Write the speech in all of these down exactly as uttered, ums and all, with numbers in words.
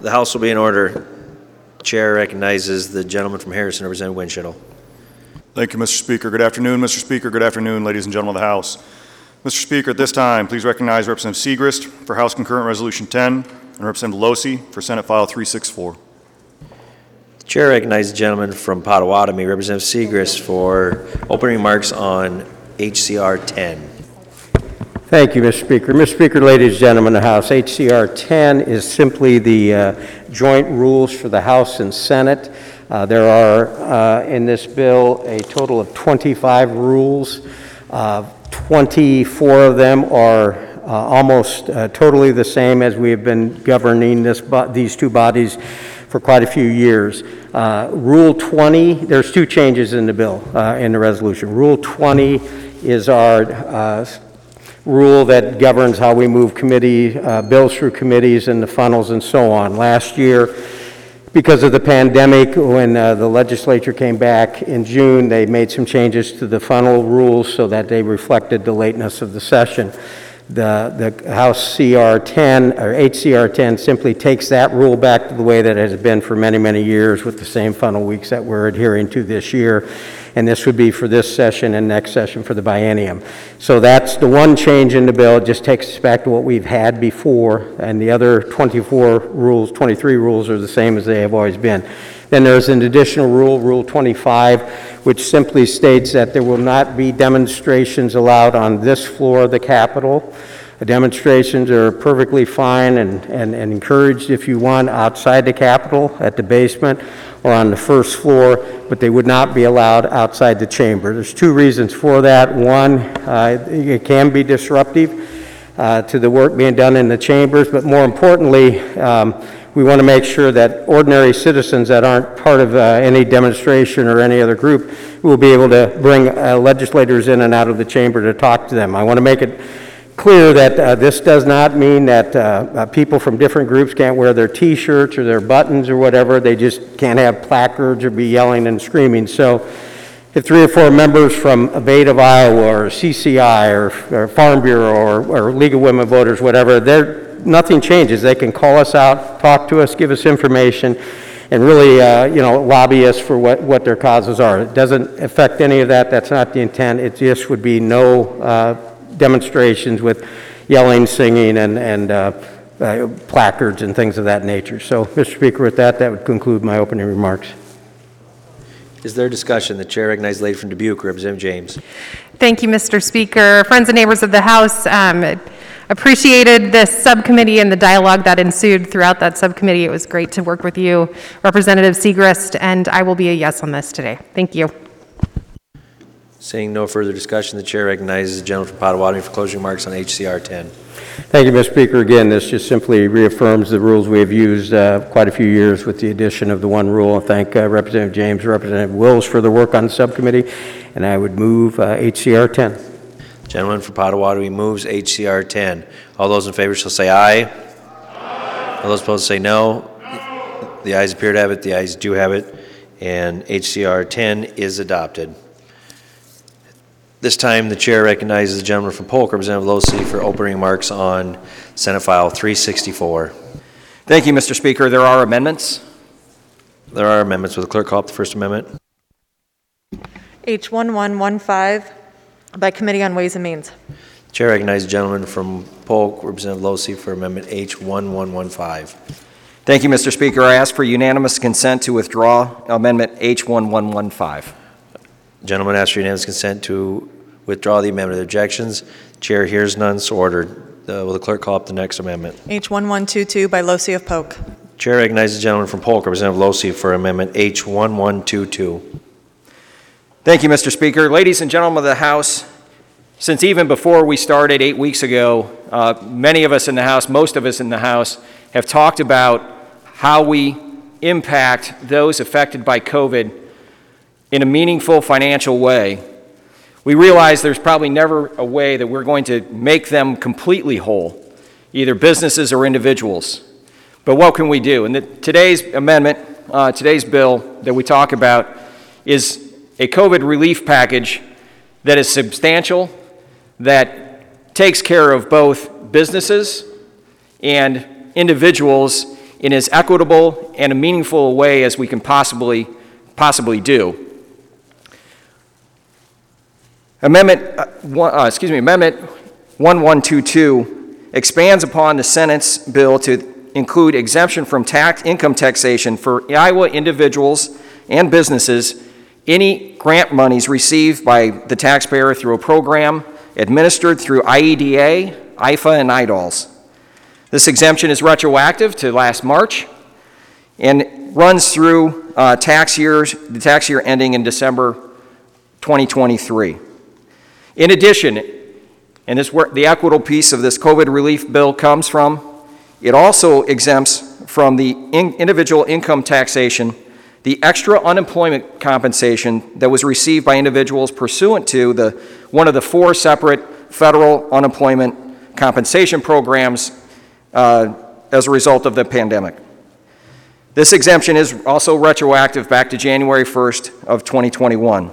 The House will be in order. Chair recognizes the gentleman from Harrison, Representative Winchell. Thank you, Mister Speaker. Good afternoon, Mister Speaker. Good afternoon, ladies and gentlemen of the House. Mister Speaker, at this time, please recognize Representative Segrist for House Concurrent Resolution ten and Representative Losey for Senate File three sixty-four. The Chair recognizes the gentleman from Pottawatomie, Representative Segrist, for opening remarks on H C R ten. Thank you, Mister Speaker. Mister Speaker, ladies and gentlemen of the House, H C R ten is simply the uh, joint rules for the House and Senate. Uh, there are, uh, in this bill, a total of twenty-five rules. Uh, twenty-four of them are uh, almost uh, totally the same as we have been governing this bo- these two bodies for quite a few years. Uh, Rule twenty, there's two changes in the bill, uh, in the resolution. Rule twenty is our uh, rule that governs how we move committee uh, bills through committees and the funnels and so on. Last year, because of the pandemic, when uh, the legislature came back in June, they made some changes to the funnel rules so that they reflected the lateness of the session. The, the House C R ten, or H C R ten, simply takes that rule back to the way that it has been for many, many years with the same funnel weeks that we're adhering to this year. And this would be for this session and next session for the biennium. So that's the one change in the bill. It just takes us back to what we've had before, and the other twenty-four rules, twenty-three rules are the same as they have always been. Then there's an additional rule, Rule twenty-five, which simply states that there will not be demonstrations allowed on this floor of the Capitol. The demonstrations are perfectly fine and, and, and encouraged if you want outside the Capitol, at the basement, or on the first floor, but they would not be allowed outside the chamber. There's two reasons for that. One, uh, it can be disruptive uh, to the work being done in the chambers, but more importantly, um, we want to make sure that ordinary citizens that aren't part of uh, any demonstration or any other group will be able to bring uh, legislators in and out of the chamber to talk to them. I want to make it clear that uh, this does not mean that uh, uh, people from different groups can't wear their t-shirts or their buttons or whatever. They just can't have placards or be yelling and screaming. So if three or four members from Abate of Iowa or C C I or, or Farm Bureau or, or League of Women Voters, whatever, they're, nothing changes. They can call us out, talk to us, give us information, and really uh, you know, lobby us for what, what their causes are. It doesn't affect any of that. That's not the intent. It just would be no uh, demonstrations with yelling, singing, and, and uh, uh, placards and things of that nature. So, Mister Speaker, with that, that would conclude my opening remarks. Is there discussion? The Chair recognizes the lady from Dubuque, Representative James. Thank you, Mister Speaker. Friends and neighbors of the House, um, appreciated this subcommittee and the dialogue that ensued throughout that subcommittee. It was great to work with you, Representative Segrist, and I will be a yes on this today. Thank you. Seeing no further discussion, the Chair recognizes the gentleman from Pottawatomie for closing remarks on H C R ten. Thank you, Mister Speaker. Again, this just simply reaffirms the rules we have used uh, quite a few years with the addition of the one rule. I thank uh, Representative James and Representative Wills for their work on the subcommittee, and I would move uh, H C R ten. Gentleman from Pottawatomie moves H C R ten. All those in favor shall say aye. Aye. All those opposed say no. No. The ayes appear to have it. The ayes do have it. And H C R ten is adopted. This time, the Chair recognizes the gentleman from Polk, Representative Losey, for opening remarks on Senate File three sixty-four. Thank you, Mister Speaker. There are amendments. There are amendments. Will the clerk call up the first amendment? H one one one five by Committee on Ways and Means. The Chair recognizes the gentleman from Polk, Representative Losey, for Amendment H one one one five. Thank you, Mister Speaker. I ask for unanimous consent to withdraw Amendment H one one one five. Gentleman asks for unanimous consent to withdraw the amendment. Of objections? Chair hears none, so ordered. Uh, will the clerk call up the next amendment? H one one two two by Losey of Polk. Chair recognizes the gentleman from Polk, Representative Losey, for Amendment H one one two two. Thank you, Mister Speaker. Ladies and gentlemen of the House, since even before we started eight weeks ago, uh, many of us in the House, most of us in the House, have talked about how we impact those affected by COVID in a meaningful financial way. We realize there's probably never a way that we're going to make them completely whole, either businesses or individuals. But what can we do? And the, today's amendment, uh, today's bill that we talk about is a COVID relief package that is substantial, that takes care of both businesses and individuals in as equitable and a meaningful way as we can possibly, possibly do. Amendment, uh, one, uh, excuse me, Amendment eleven twenty-two expands upon the Senate's bill to include exemption from tax, income taxation for Iowa individuals and businesses any grant monies received by the taxpayer through a program administered through I E D A, I F A, and I D A Ls. This exemption is retroactive to last March and runs through uh, tax years, the tax year ending in December twenty twenty-three. In addition, and this where the equitable piece of this COVID relief bill comes from, it also exempts from the in individual income taxation the extra unemployment compensation that was received by individuals pursuant to the one of the four separate federal unemployment compensation programs uh, as a result of the pandemic. This exemption is also retroactive back to January first of twenty twenty-one.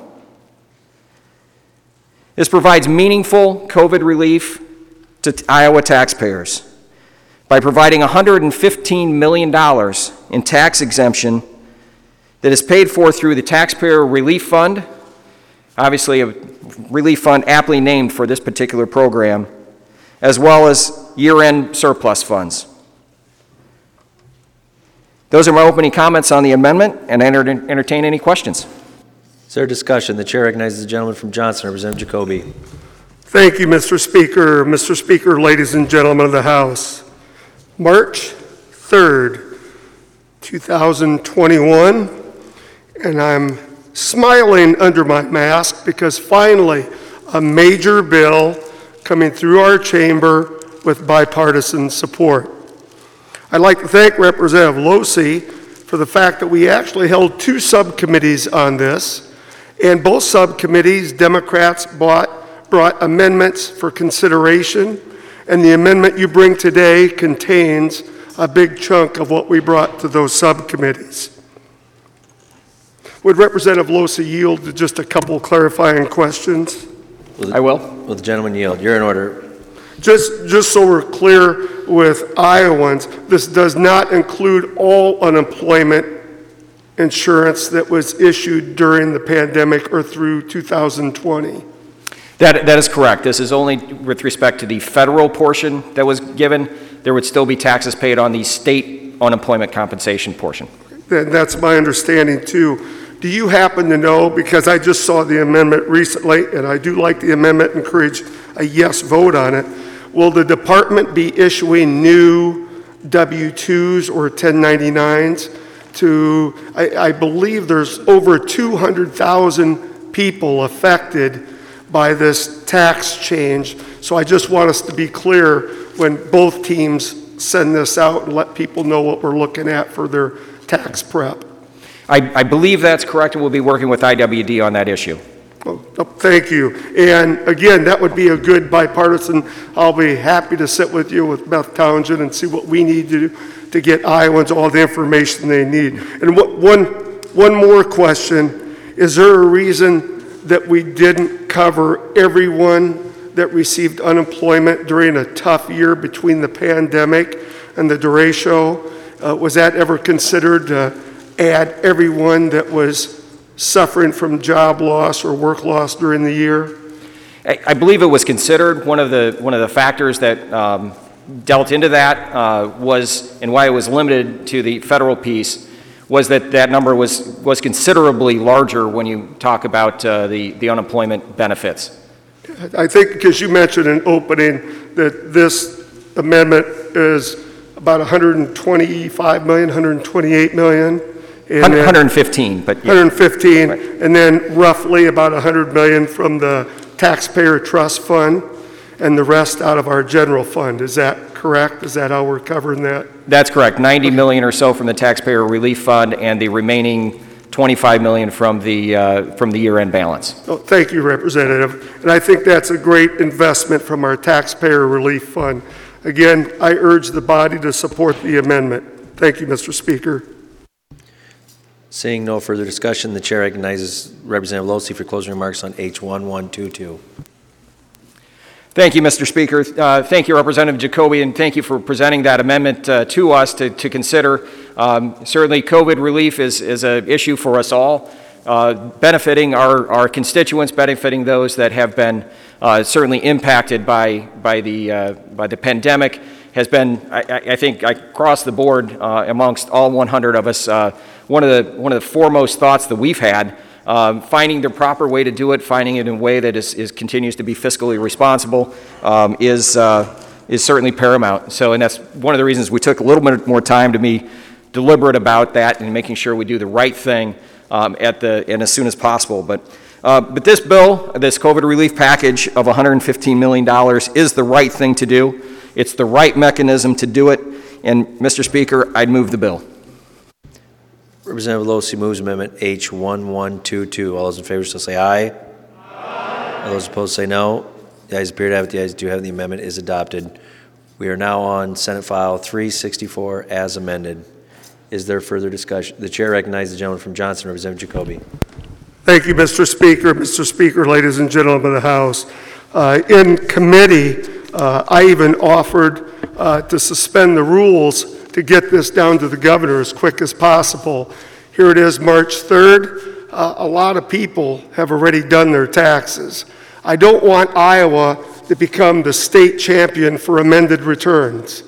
This provides meaningful COVID relief to Iowa taxpayers by providing one hundred fifteen million dollars in tax exemption that is paid for through the Taxpayer Relief Fund, obviously a relief fund aptly named for this particular program, as well as year-end surplus funds. Those are my opening comments on the amendment, and I entertain any questions. Is there discussion? The chair recognizes the gentleman from Johnson, Representative Jacoby. Thank you, Mister Speaker. Mister Speaker, ladies and gentlemen of the House. March third, two thousand twenty-one, and I'm smiling under my mask because finally a major bill coming through our chamber with bipartisan support. I'd like to thank Representative Losey for the fact that we actually held two subcommittees on this, and both subcommittees, Democrats brought, brought amendments for consideration, and the amendment you bring today contains a big chunk of what we brought to those subcommittees. Would Representative Losey yield to just a couple clarifying questions? Will the, I will. Will the gentleman yield? You're in order. Just, just so we're clear with Iowans, this does not include all unemployment insurance that was issued during the pandemic or through two thousand twenty. That, that is correct. This is only with respect to the federal portion that was given. There would still be taxes paid on the state unemployment compensation portion. And that's my understanding too. Do you happen to know, because I just saw the amendment recently, and I do like the amendment, encourage a yes vote on it, will the department be issuing new W two's or ten ninety-nines to, I, I believe there's over two hundred thousand people affected by this tax change. So I just want us to be clear when both teams send this out and let people know what we're looking at for their tax prep. I, I believe that's correct, and we'll be working with I W D on that issue. Oh, oh, thank you. And again, that would be a good bipartisan. I'll be happy to sit with you with Beth Townsend and see what we need to do to get Iowans all the information they need. And what, one, one more question. Is there a reason that we didn't cover everyone that received unemployment during a tough year between the pandemic and the derecho? Uh, was that ever considered to add everyone that was suffering from job loss or work loss during the year? I, I believe it was considered. One of the, one of the factors that um, dealt into that uh, was, and why it was limited to the federal piece, was that that number was, was considerably larger when you talk about uh, the, the unemployment benefits. I think because you mentioned in opening that this amendment is about one hundred twenty-five million, one hundred twenty-eight million. And one hundred fifteen, but yeah. one hundred fifteen, Right. And then roughly about one hundred million from the taxpayer trust fund and the rest out of our general fund. Is that correct? Is that how we're covering that? That's correct. ninety million or so from the taxpayer relief fund, and the remaining twenty-five million from the uh, from the year-end balance. Oh, thank you, Representative. And I think that's a great investment from our taxpayer relief fund. Again, I urge the body to support the amendment. Thank you, Mister Speaker. Seeing no further discussion, the chair recognizes Representative Losey for closing remarks on H eleven twenty-two. Thank you, Mister Speaker. Uh, thank you, Representative Jacoby, and thank you for presenting that amendment uh, to us to, to consider. Um, certainly, COVID relief is, is an issue for us all, uh, benefiting our, our constituents, benefiting those that have been uh, certainly impacted by, by, the, uh, by the pandemic. Has been, I, I think, across the board uh, amongst all one hundred of us, uh, one of the one of the foremost thoughts that we've had. Um, finding the proper way to do it, finding it in a way that is, is continues to be fiscally responsible, um, is uh, is certainly paramount. So, and that's one of the reasons we took a little bit more time to be deliberate about that and making sure we do the right thing um, at the and as soon as possible. But uh, but this bill, this COVID relief package of one hundred fifteen million dollars, is the right thing to do. It's the right mechanism to do it. And, Mister Speaker, I'd move the bill. Representative Losi moves Amendment H one one two two. All those in favor shall say aye. Aye. All those opposed say no. The ayes appear to have it. The ayes do have it. The amendment is adopted. We are now on Senate File three sixty-four as amended. Is there further discussion? The chair recognizes the gentleman from Johnson, Representative Jacoby. Thank you, Mister Speaker. Mister Speaker, ladies and gentlemen of the House. Uh, in committee, uh, I even offered uh, to suspend the rules to get this down to the governor as quick as possible. Here it is, March third. Uh, a lot of people have already done their taxes. I don't want Iowa to become the state champion for amended returns.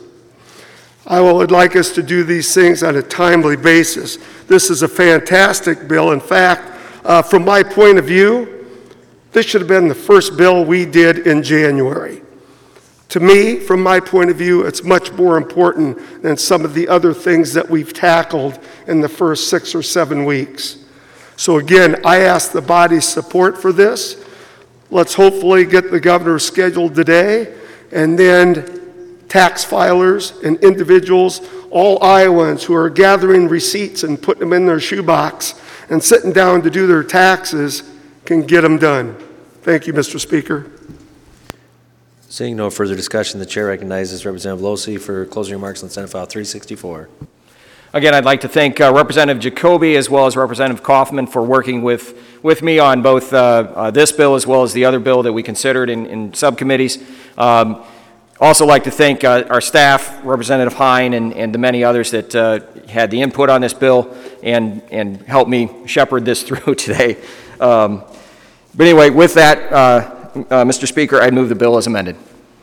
I would like us to do these things on a timely basis. This is a fantastic bill. In fact, uh, from my point of view, this should have been the first bill we did in January. To me, from my point of view, it's much more important than some of the other things that we've tackled in the first six or seven weeks. So again, I ask the body's support for this. Let's hopefully get the governor scheduled today, and then tax filers and individuals, all Iowans who are gathering receipts and putting them in their shoebox and sitting down to do their taxes can get them done. Thank you, Mister Speaker. Seeing no further discussion, the chair recognizes Representative Losi for closing remarks on Senate File three sixty-four. Again, I'd like to thank uh, Representative Jacoby as well as Representative Kaufman for working with, with me on both uh, uh, this bill as well as the other bill that we considered in, in subcommittees. Um, also like to thank uh, our staff, Representative Hine, and, and the many others that uh, had the input on this bill and, and helped me shepherd this through today. Um, but anyway, with that, uh, uh, Mister Speaker, I'd move the bill as amended.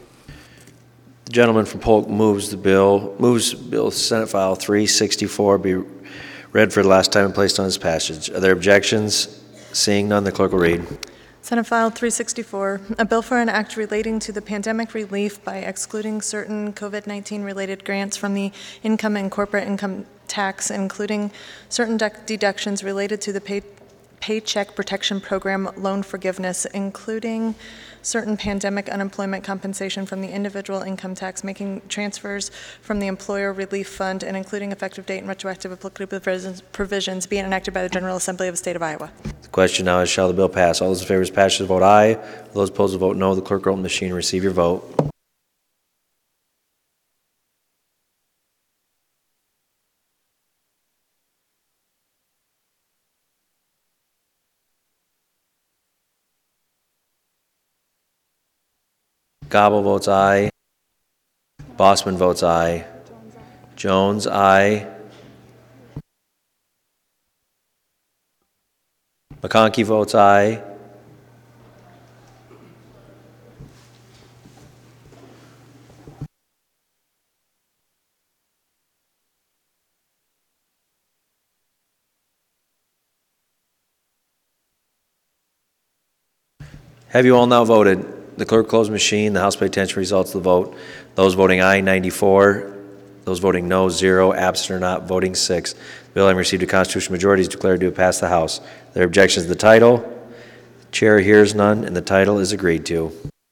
The gentleman from Polk moves the bill, moves Bill Senate File three sixty-four be read for the last time and placed on its passage. Are there objections? Seeing none, the clerk will read. Senate File three sixty-four, a bill for an act relating to the pandemic relief by excluding certain COVID nineteen related grants from the income and corporate income tax, including certain deductions related to the pay Paycheck Protection Program loan forgiveness, including certain pandemic unemployment compensation from the individual income tax, making transfers from the employer relief fund, and including effective date and retroactive applicable provisions being enacted by the General Assembly of the State of Iowa. The question now is, shall the bill pass? All those in favor of its passage vote aye. All those opposed will vote no. The clerk will open the machine and receive your vote. Gobble votes aye. Bossman votes aye. Jones, aye. McConkey votes aye. Have you all now voted? The clerk closed the machine. The House pay attention to the results of the vote. Those voting aye, ninety-four. Those voting no, zero. Absent or not voting, six. The bill having received a constitutional majority is declared to have passed the House. There are objections to the title. The chair hears none, and the title is agreed to.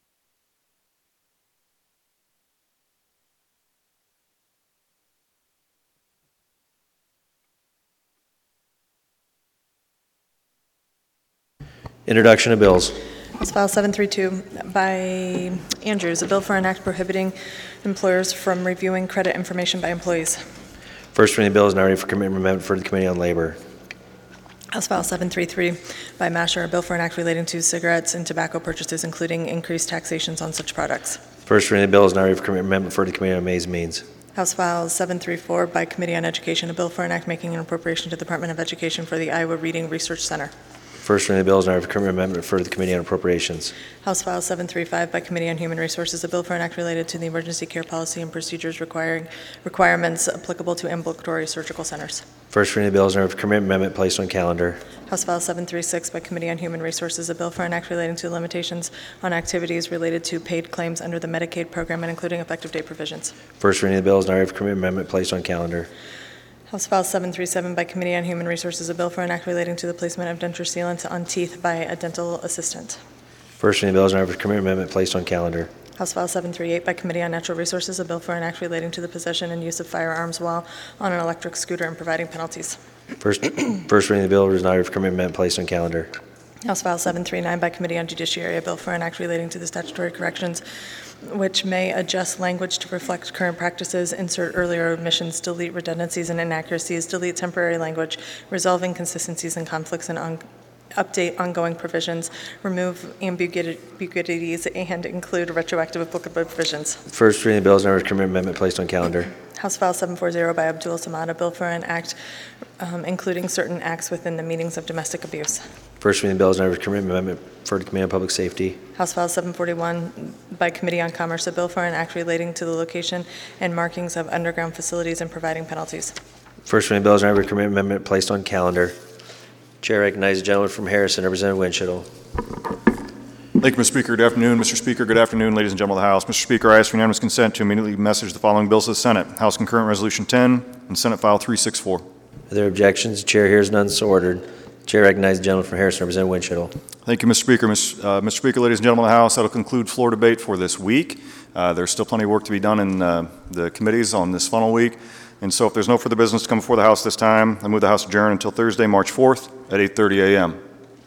Introduction of bills. House File seven thirty-two by Andrews, a bill for an act prohibiting employers from reviewing credit information by employees. First reading of the bill is now ready for committee amendment for the Committee on Labor. House File seven thirty-three by Masher, a bill for an act relating to cigarettes and tobacco purchases, including increased taxations on such products. First reading of the bill is now ready for committee amendment for the Committee on Ways and Means. House File seven thirty-four by Committee on Education, a bill for an act making an appropriation to the Department of Education for the Iowa Reading Research Center. First reading of the bill is now ready for committee amendment for the Committee on Appropriations. House File seven thirty-five by Committee on Human Resources, a bill for an act related to the emergency care policy and procedures requiring requirements applicable to ambulatory surgical centers. First reading of the bill is now ready for committee amendment placed on calendar. House File seven thirty-six by Committee on Human Resources, a bill for an act relating to limitations on activities related to paid claims under the Medicaid program and including effective date provisions. First reading of the bill is now ready for committee amendment placed on calendar. House File seven thirty-seven by Committee on Human Resources, a bill for an act relating to the placement of denture sealants on teeth by a dental assistant. First reading of the bill is now ready for committee amendment placed on calendar. House File seven thirty-eight by Committee on Natural Resources, a bill for an act relating to the possession and use of firearms while on an electric scooter and providing penalties. First, first reading of the bill is now ready for committee amendment placed on calendar. House File seven thirty-nine by Committee on Judiciary, a bill for an act relating to the statutory corrections which may adjust language to reflect current practices, insert earlier omissions, delete redundancies and inaccuracies, delete temporary language, resolve inconsistencies and conflicts, and on, update ongoing provisions, remove ambiguities, and include retroactive applicable provisions. First reading of the bill is now ready for committee amendment placed on calendar. House File seven forty by Abdul Samad, a bill for an act um, including certain acts within the meanings of domestic abuse. First reading of the bill is now ready for committee amendment for the Committee on Public Safety. House File seven forty-one by Committee on Commerce, a bill for an act relating to the location and markings of underground facilities and providing penalties. First reading of the bill is now ready for committee amendment placed on calendar. Chair recognizes the gentleman from Harrison, Representative Winchell. Thank you, Mister Speaker. Good afternoon, Mister Speaker. Good afternoon, ladies and gentlemen of the House. Mister Speaker, I ask for unanimous consent to immediately message the following bills to the Senate: House Concurrent Resolution ten and Senate File three sixty-four. Are there objections? The chair hears none, so ordered. The chair recognizes the gentleman from Harrison, Representative Winchell. Thank you, Mister Speaker. Mister Uh, Mister Speaker, ladies and gentlemen of the House, that will conclude floor debate for this week. Uh, there's still plenty of work to be done in uh, the committees on this funnel week. And so if there's no further business to come before the House this time, I move the House adjourn until Thursday, March fourth at eight thirty a m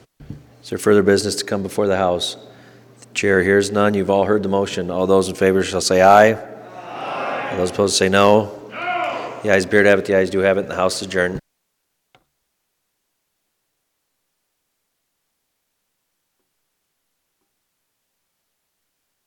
Is there further business to come before the House? The chair hears none. You've all heard the motion. All those in favor shall say aye. Aye. All those opposed say no. No. The ayes appear to have it. The ayes do have it, and the House is adjourned.